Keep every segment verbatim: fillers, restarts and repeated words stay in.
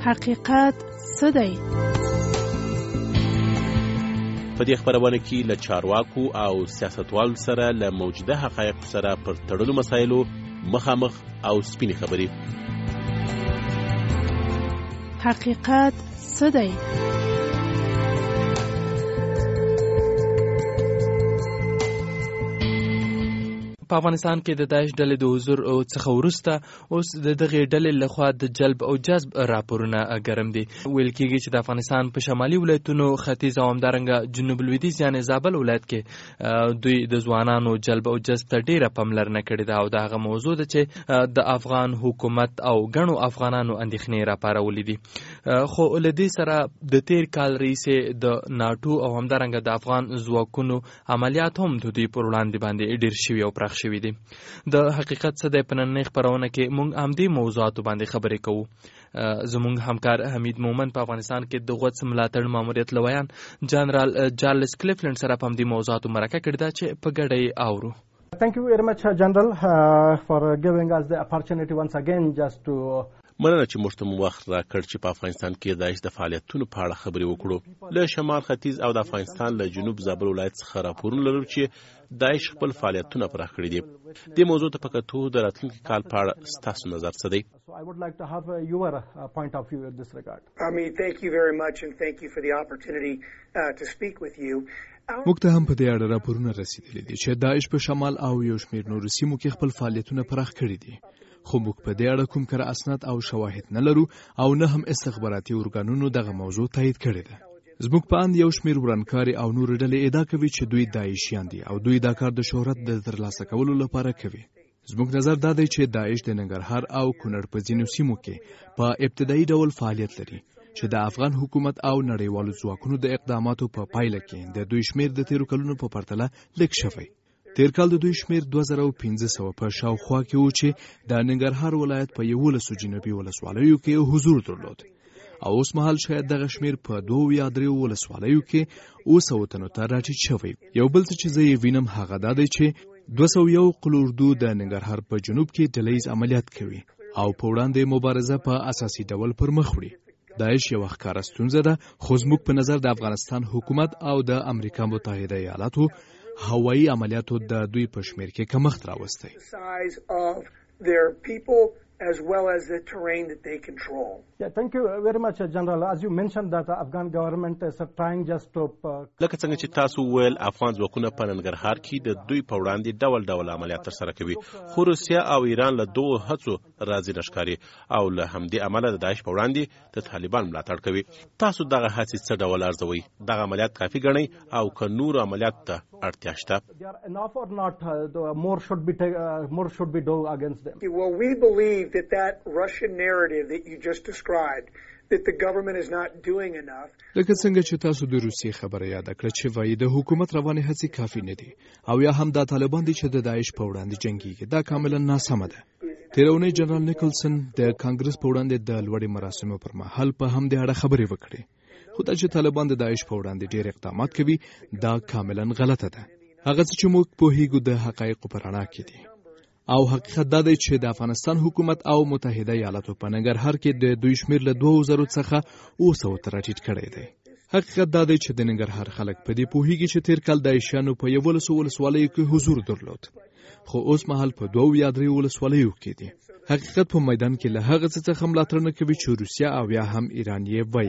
حقیقت څه دی؟ په دې خبرونه کې له چارواکو او سیاستوالو سره له موجوده حقایقو سره پر تړلو مسایلو مخامخ او سپینې خبرې. حقیقت څه دی؟ په افغانستان کې د داعش ډلې د حضور څخه وروسته اوس د دغې ډلې لخوا د جلب او جذب راپورونه ګرم دي. ویل کېږي چې د افغانستان په شمالي ولایتونو ختیځ او همدارنګه جنوب لویدیځ یعنې زابل ولایت کې دوی د ځوانانو جلب او جذب ته ډېره پاملرنه کړې ده او د هغه موضوع ده چې د افغان حکومت او ګڼو افغانانو اندېښنې راپارولې دي. خو له دې سره د تیر کال راهیسې د ناټو او همدارنګه د افغان ځواکونو عملیات هم د دوی پر وړاندې باندې ډېر شوي او پراخ شوي دي. د حقیقت څه دی په نننۍ خپرونه کې موږ همدې موضوعاتو باندې خبرې کوو. زموږ همکار حمید مومن په افغانستان کې د غوڅ ملاتړ ماموریت لویان جنرال چارلز کلیفلند سره په همدې موضوعاتو مرکه کړې ده چې په ګډه یې اورو. Thank you very much, General, uh, for giving us the opportunity once again just to مننه چې موږ ته مو وخت راکړ چې په افغانستان کې د داعش د فعالیتونو په اړه خبرې وکړو. له شمال ختیځ او د افغانستان له جنوب زابل ولایت څخه راپورونه لرو چې داعش خپل فعالیتونه پراخ کړي دي. دې موضوع ته په کتو د راتلونکي کال په اړه ستاسو نظر څه دی؟ So I would like to have uh, your uh, point of view in this regard. I mean, thank you very much and thank you for the opportunity uh, to speak with you. موږ ته هم په دې اړه راپورونه رسیدلي دي چې داعش په شمال او یو شمېر نورو سیمو کې خپل فعالیتونه پراخ کړي دي. خو موږ په دې اړه کوم کره اسناد او شواهد نه لرو او نه هم استخباراتي ارګانونو دغه موضوع تایید کړې ده. زموږ په اند یو شمېر ورانکاري او نور ډلې ادعا کوي چې دوی داعشیان دي او دوی دا کار د شهرت د ترلاسه کولو لپاره کوي. زموږ نظر دا دی چې داعش د ننګرهار او کونړ په ځینو سیمو کې په ابتدایي ډول فعالیت لري چې د افغان حکومت او نړیوالو ځواکونو د اقداماتو په پایله کې د دوی شمېر د تیرو کلونو په پرتله لږ شوی. تیر کال د دوی شمېر دوه زره او پنځه سوه په شاوخوا کې و چې د ننګرهار ولایت په یولسو جنوبي ولسوالیو کې حضور درلود او اوس مهال شاید دغه شمېر په دوو یا دریو ولسوالیو کې اوه سوو تنو ته راټیټ شوی. یو بل څه چې زه یې وینم هغه دا دی چې دوه سوه یو قل اردو د ننګرهار په جنوب کې ډله ییز عملیات کوي او په وړاندې مبارزه په اساسي ډول پر مخ وړي. داعش یو ښکاره ستونزه ده خو زموږ په نظر د افغانستان حکومت او د امریکا متحده ایالاتو هوایي عملیاتو د دوی په شمېر کې کمښت راوستی. as well as the terrain that they control. Yeah, thank you very much, General. As you mentioned that the Afghan government is trying just to لکه څنګه چې تاسو ویل افغان ځواکونه په ننګرهار کې د دوی په وړاندې ډول ډول عملیات ترسره کوي خو روسیا او ایران له دوه هڅو راضي نشکاري او له همدې عمله د داعش په وړاندې د طالبان ملاتړ کوي. تاسو دغه هڅې څه ډول ارزوئ؟ دغه عملیات کافي ګڼئ او که نور عملیات ته اړتیا شته؟ enough or not uh, more should be uh, more should be done against them. Well, we believe that that Russian narrative that you just described that the government is not doing enough. لکه څنګه چې تاسو د روسیې خبره یاد کړه چې وایي د حکومت روانې هڅې کافي نه دي او یا هم دا طالبان دي چې د داعش په وړاندې جنګيږي. دا کاملا ناسمه ده. تیرونی جنرال نیکلسن د کانګرس په وړاندې د لوړې مراسمو پر مهال په هم دې اړه خبرې وکړې. خو دا چې طالبان د داعش په وړاندې ډېر اقدامات کوي دا کاملا غلطه ده. هغه څه چې موږ پوهیږو د حقایقو په رڼا کې دي او حقیقت دا دی چې د افغانستان حکومت او متحده ایالاتو په ننګرهار کې د دوی شمېر له دوه زرو څخه اوه سوو ته راټیټ کړی دی. حقیقت دا دی چې د ننګرهار خلک په دې پوهیږي چې تیر کال داعشیانو په یولسو ولسوالیو کې حضور درلود خو اوس مهال په دوو یا دریو ولسوالیو کې دي. حقیقت په میدان کې له هغه څه څخه ملاتړ نه کوي چې روسیا او یا هم ایران یې وایي.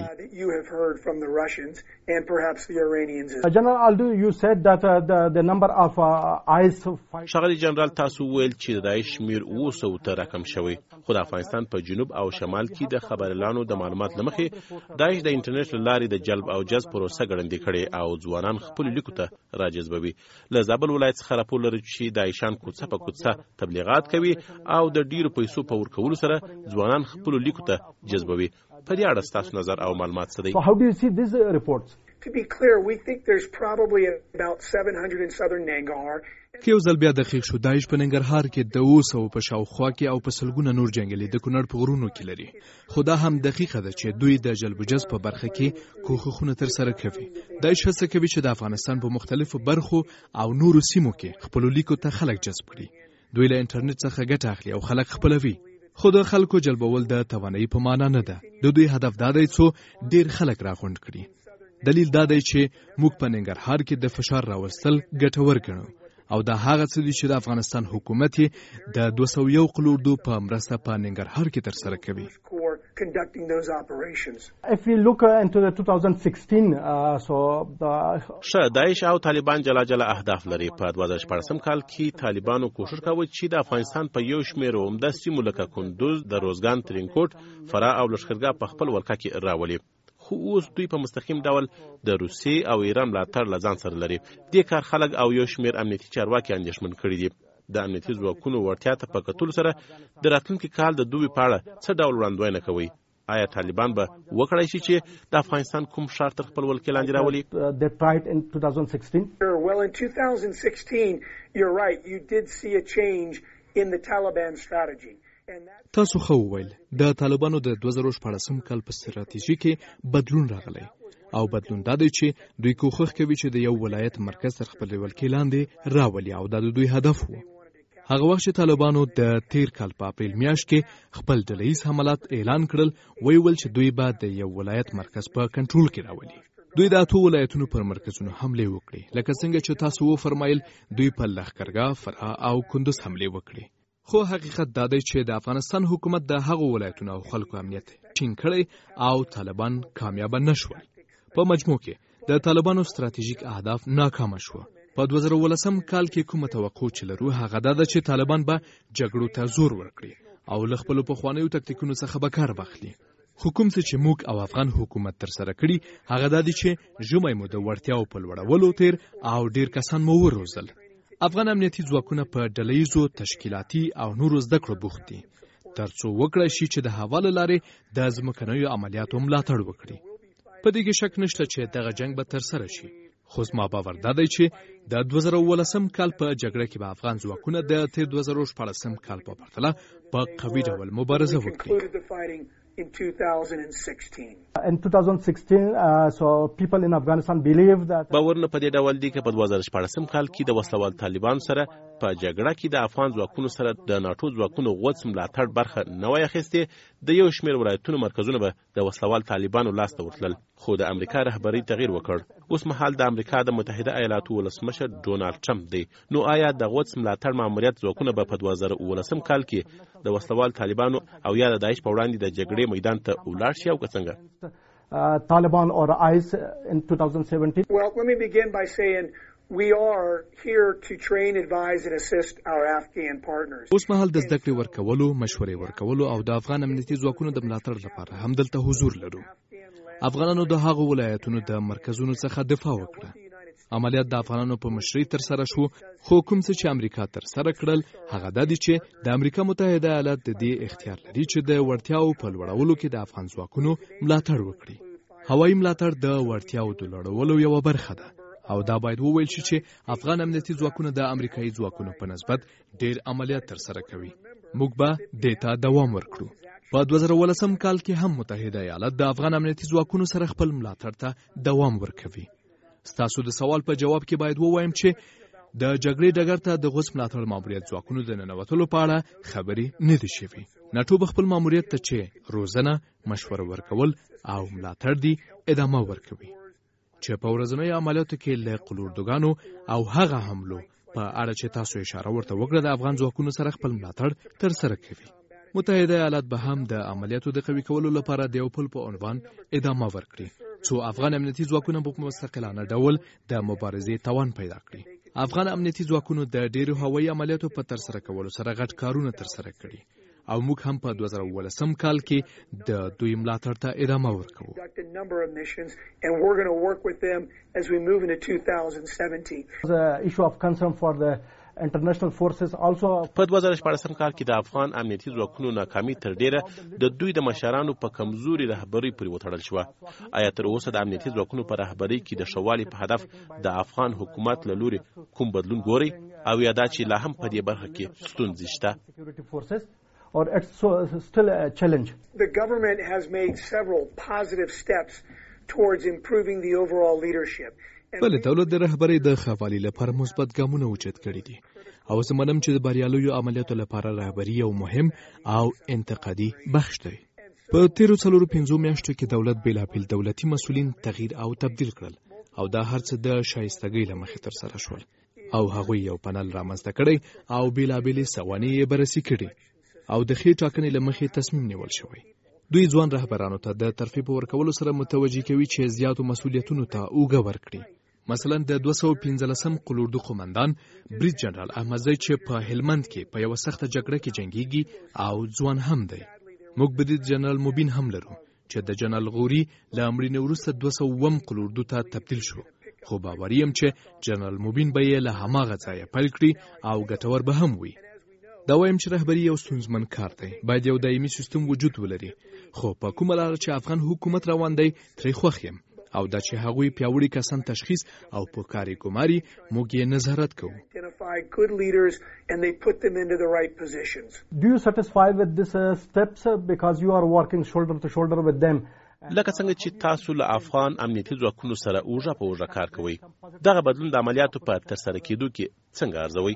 General Aldo, you said that uh, the the number of uh, ICE شغلی جنرال تاسو ویل چې د داعش شمېر اوه سوو ته راکم شوی خو د افغانستان په جنوب او شمال کې د خبرلانو د معلومات لمخې داعش د انټرنیټ له لارې د جلب او جذب پروسه ګړندې کړي او ځوانان خپل لیکو ته راجذبوي. له زابل ولایت څخه راپور لري چې داعشان کوڅه په کوڅه تبلیغات کوي او د ډیرو پیسو په ورکولو سره ځوانان خپل لیکو ته جذبوي. په دې اړه ستاسو نظر او معلومات څه دي؟ So how do you see these uh, reports? To be clear, we think there's probably about seven hundred in southern Nangarhar. که یو ځل بیا دقیق شو داعش په ننګرهار کې د اوه سوو په شاوخوا کې او په سلګونه نور جنګیالي د کونړ په غرونو کې لري. خو دا هم دقیقه ده چې دوی د جلب و جذب په برخه کې کوښښونه ترسره کوي. داعش هڅه کوي چې د افغانستان په مختلفو برخو او نورو سیمو کې خپلو لیکو ته خلک جذب کړي. دوی له انټرنیټ څخه ګټه اخلي او خلک خپلوي. خو د خلکو جلبول د توانایي په معنا نه ده. د دوی هدف دا دی څو ډیر خلک راغونډ کړي. دلیل دا دی چې موږ په ننګرهار کې د فشار راوستل ګټور ګڼو او دا هغه څه دي چې د افغانستان حکومت د دوه سوه یو قلوردو په مرسته په ننګرهار کې ترسره کوي. If we look uh, into the twenty sixteen, uh, so the ش داعش او طالبان جلا جلا اهداف لري. په دوه زره شپږم کال کې طالبانو کوشش کاوه چې د افغانستان په یو شمېر عمده سیمو لکه کندوز، د روزګان، ترینکوټ، فراه او لښکرګاه په خپل ولکه کې راولي. خو اوس دوی په مستقیم ډول د روسیې او ایران ملاتړ له ځان سره لري. دې کار خلک او یو شمېر امنیتي چارواکي اندېښمن کړي دي. د امنیتي ځواکونو وړتیا ته په کتلو سره د راتلونکي کال د دوی په اړه څه ډول وړاندوینه کوي؟ آیا طالبان به وکړای شي چې د افغانستان کوم ښار تر خپل ولکې لاندې راولي؟ they tried in twenty sixteen. Well, in twenty sixteen, you're right, you did see a change in the Taliban strategy. تاسو خو وویل د طالبانو د دوه زره شپږم کال په ستراتیژي کې بدلون راغلی او بدلون دا دی چې دوی کوښښ کوي چې د یو ولایت مرکز تر خپل ولکې لاندې راولي او دا د دوی هدف و. هغه وخت چې طالبانو د تیر کال په اپریل میاشت کې خپل ډلهییز حملات اعلان کړل، ویل چې دوی به د یو ولایت مرکز په کنټرول کې راولي. دوی د اتو ولایتونو پر مرکزونو حمله وکړي، لکه څنګه چې تاسو وفرمایل دوی په لښکرګاه، فراه او کندوز حمله وکړي. خو حقیقت دا دی چې د افغانستان حکومت د هغو ولایتونو او خلکو امنیت ټینګ کړی او طالبان کامیاب نه شول. په مجموع کې د طالبانو ستراتیژیک اهداف ناکام شو. په دوه زره ولسم کال کې کومه توقع چې لرو هغه دا ده چې طالبان به جګړو ته زور ورکړي او له خپلو پخوانیو تکتیکونو څخه به کار واخلي. خو کوم څه چې موږ او افغان حکومت ترسره کړي هغه دا دي چې ژمی مو د وړتیاو په لوړولو تیر او ډیر کسان مو وروزل. افغان امنیتي ځواکونه په ډلهییزو تشکیلاتي او نورو زده کړو بوخت دي تر څو وکړای شي چې د هوا له لارې د ځمکنیو عملیاتو ملاتړ وکړي. په دې کې شک نشته چې دغه جنگ به ترسره شي. خو زما باور دا دی چې د دوه زره ولسم کال په جګړه کې به افغان ځواکونه د تیر دوه زره شپږم کال په پرتله په قوي ډول مبارزه وکړي. In twenty sixteen. In twenty sixteen, uh, so people in Afghanistan believe that باورونه په دې ډول دي چې په دوه زره شپږم کال کې د وسلوال طالبان سره په جګړه کې د افغان ځواکونو سره د ناتو ځواکونو غوڅ ملاتړ برخه نه وای اخیستې، د یو شمېر ولایتونو مرکزونه به د وسلوال طالبانو لاس ته ورتلل. خو د امریکا رهبري تغییر وکړ. اوس مهال د امریکا د متحده ایالاتو ولسمشر ډونالد ټرمپ دی. نو آیا د غوڅ ملاتړ ماموریت ځواکونه به په دوه زره ولسم کال کې د وسلوال طالبانو او یا د داعش په وړاندې د جګړې میدان ته ولاړ شي او که څنګه؟ uh, Taliban or I S in twenty seventeen? Well, let me begin by saying we are here to train, advise and assist our Afghan partners. اوس مهال د زده کړې ورکولو، مشورې ورکولو او د افغان امنیتي ځواکونو د ملاتړ لپاره همدلته حضور لرو. افغانانو د هغو ولایتونو د مرکزونو څخه دفاع وکړه. عملیات د افغانانو په مشرۍ ترسره شو، خو کوم څه چې امریکا ترسره کړل هغه دا دي چې د امریکا متحده ایالات د دې اختیار لري چې د وړتیاو په لوړولو کې د افغان ځواکونو ملاتړ وکړي. هوایي ملاتړ د وړتیاو د لوړولو یوه برخه ده او دا باید وویل شي چې افغان امنیتي ځواکونه د امریکایي ځواکونو په نسبت ډیر عملیات ترسره کوي. موږ به دې ته دوام ورکړو. په دوه زره ولسم کال کې هم متحده ایالات د افغان امنیتي ځواکونو سره خپل ملاتړ ته دوام ورکوي. ستاسو د سوال په جواب کې باید ووایم چې د جګړې ډګر ته د غوڅ ملاتړ ماموریت ځواکونو د ننوتلو په اړه خبرې نه دي شوي. ناټو به خپل ماموریت ته چې روزنه، مشوره ورکول او ملاتړ دي ادامه ورکوي چې په ورځنیو عملیاتو کې له قلوردوګانو او هغه حملو په اړه چې تاسو اشاره ورته وکړه د افغان ځواکونو سره خپل ملاتړ ترسره کوي. متحده ایالات به هم د عملیاتو د قوي کولو لپاره د یو پل په عنوان ادامه ورکړي څو افغان امنیتي ځواکونه په مستقلانه ډول د مبارزې توان پیدا کړي. افغان امنیتي ځواکونو د ډیرو هوایي عملیاتو په ترسره کولو سره غټ کارونه ترسره کړي او موږ هم په دوه زره ولسم کال کې د دوی ملاتړ ته ادامه ورکوو. The issue of concern for the international forces also. په دوه زره شپږم کال کې د افغان امنیتي ځواکونو ناکامي تر ډیره د دوی د مشرانو په کمزوري رهبرۍ پورې وتړل شوه. آیا تر اوسه د امنیتي ځواکونو په رهبرۍ کې د ښه والي په هدف د افغان حکومت له لوري کوم بدلون ګورئ او یا دا چې لا هم په دې برخه کې ستونزې شته؟ Or it's so, still a challenge. The government has made several positive steps towards improving the overall leadership. بله دولت د رهبرۍ د ښه والي لپاره مثبت ګامونه اوچت کړي دي او زه منم چې د بریالیو عملیاتو لپاره رهبري یو مهم او انتقادي بخش دی. په تیرو څلورو پنځو میاشتو کې دولت بېلابېل دولتي مسؤلین تغییر او تبدیل کړل او دا هر څه د شایستګۍ له مخې ترسره شول او هغوی یو پنل رامنځته کړی او بېلابېلې سوانې یې بررسي کړي او د ښې ټاکنې له مخې تصمیم نیول شوی. دوی ځوان رهبرانو ته د ترفیع په ورکولو سره متوجه کوي چې زیاتو مسؤلیتونو ته اوږه ورکړي. مثلا د دوه سوه پنځلسم قلوردو قومندان برید جنرال احمدزی چې په هلمند کې په یوه سخته جګړه کې جنګیږي او ځوان هم دی. موږ برید جنرال مبین هم لرو چې د جنرال غوري له مړینې وروسته دوه سوه اووم قلوردو ته تبدیل شو، خو باوري یم چې جنرال مبین به یې له هماغه ځایه پیل کړي او ګټور به هم وي. دا وایم چې رهبري یو ستونزمن کار دی، باید یو دایمي سیستم وجود ولري، خو په کومه لاره چې افغان حکومت روان دی ترې خوښ یم او دا چې هغوی پیاوړي کسان تشخیص او په کاري ګماري موږ یې نظارت کوو. Do you satisfy with this uh, steps uh, because you are working shoulder to shoulder with them? لکه څنګه چې تاسو له افغان امنیتي ځواکونو سره اوږه په اوږه کار کوئ، دغه بدلون د عملیاتو په ترسره کېدو کې څنګه ارزوئ؟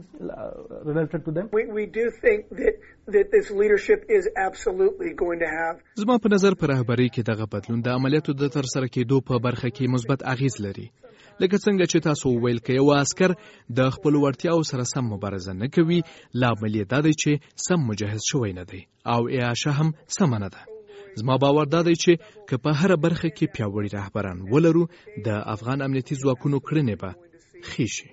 زما په نظر په رهبرۍ کې دغه بدلون د عملیاتو د ترسره کېدو په برخه کې مثبت اغیز لري. لکه څنګه چې تاسو وویل که یو عسکر د خپلو وړتیاو سره سم مبارزه نه کوي، لامل یې دا دی چې سم مجهز شوی نه دی او اعاشه هم سمه نه ده. زما باور دا دی چې که په هره برخه کې پیاوړي رهبران ولرو د افغان امنیتي ځواکونو کړنې به ښې شي.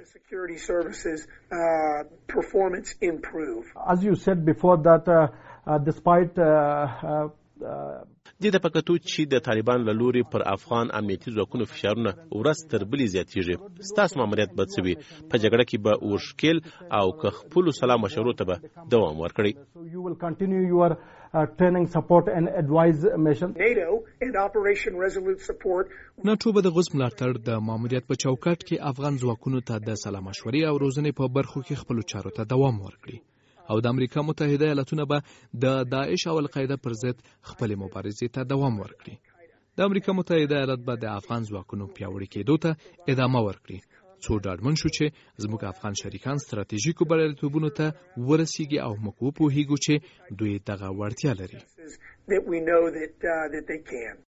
As you said before that uh, uh, despite uh, uh, دې ته پکتو چې د طالبان له لوري پر افغان امنیتي ځواکونو فشارونه ورځ تر بلې زیاتېږي، ستاسو ماموریت به څه وي؟ په جګړه کې به ورښکېل او که خپلو سلا مشورو ته به دوام ورکړئ؟ you will continue your uh, training support and advise mission. NATO and Operation Resolute support. ناټو به د غوڅ ملاتړ د ماموریت په چوکاټ کې افغان ځواکونو ته د سلا مشورې او روزنې په برخو کې خپلو چارو ته دوام ورکړي او د امریکا متحده ایالاتونه به د داعش او القاعده پر ضد خپلې مبارزې ته دوام ورکړي. د امریکا متحده ایالات به د افغان ځواکونو پیاوړي کېدو ته ادامه ورکړي، څو ډاډمن شو چې زموږ افغان شریکان ستراتیژیکو بریالیتوبونو ته ورسیږي او موږ وپوهیږو چې دوی دغه وړتیا لري.